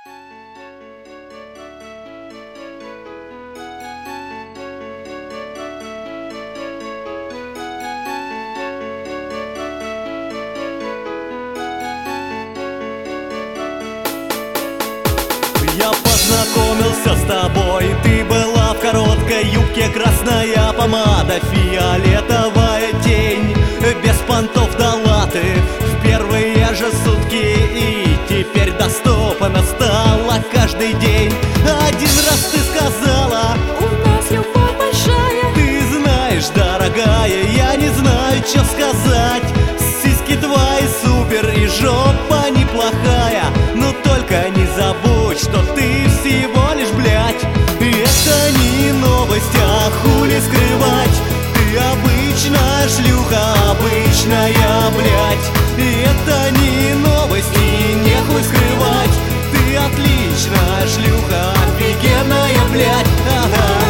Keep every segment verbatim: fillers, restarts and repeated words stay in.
Я познакомился с тобой, ты была в короткой юбке, красная помада, фиолетовая тень. Без понтов до латы в первые же сутки, и теперь доступно стало каждый день. Один раз ты сказала: у нас любовь большая. Ты знаешь, дорогая, я не знаю, что сказать. Сиськи твои супер и жопа неплохая, но только не забудь, что ты всего лишь, блядь. И это не новость, а хули скрывать. Ты обычная шлюха, обычная, блядь. И это не новость, и нехуй скрывать. Ты отличная шлюха, офигенная, блядь. Ага.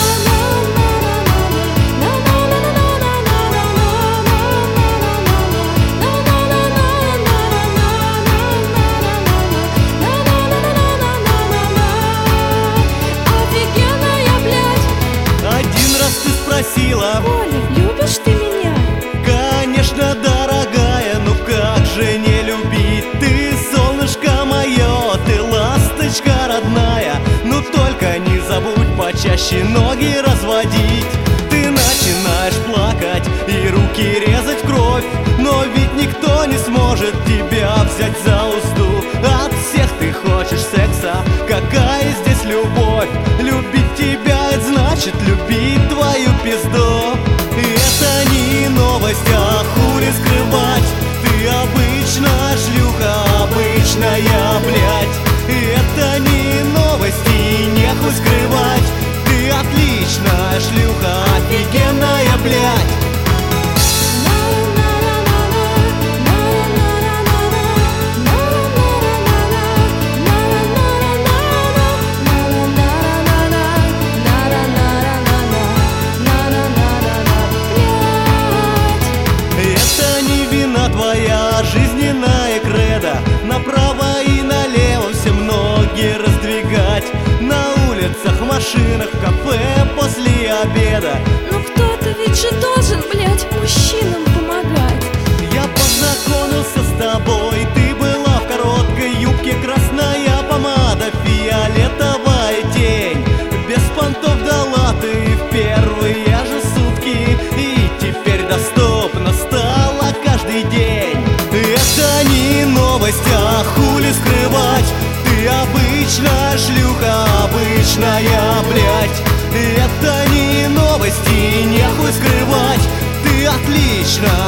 Спросила: Оля, любишь ты меня? Конечно, дорогая, ну как же не любить? Ты солнышко мое, ты ласточка родная. Ну только не забудь почаще ноги разводить. Ты начинаешь плакать и руки резать в кровь, но ведь никто не сможет тебя взять за узду. От всех ты хочешь секса, какая здесь любовь? Любить тебя — это значит любить твою пизду. И это не новость, а хули скрывать. Ты обычная шлюха, обычная, блядь. И это не новость, и нехуй скрывать. Ты отличная шлюха, офигенная, блядь. Твоя жизненная кредо, направо и налево все ноги раздвигать. На улицах, машинах, в кафе после обеда. Ну кто-то ведь же должен, блядь, мужчинам помогать. Я познакомился с тобой, ты была в короткой юбке, красная помада, фиолетовая тень. Без понтов до латы в первые же сутки, и теперь доступно стало каждый день. Это не новость, а хули скрывать. Ты обычная шлюха, обычная, блядь. Это не новость, и нехуй скрывать. Ты отличная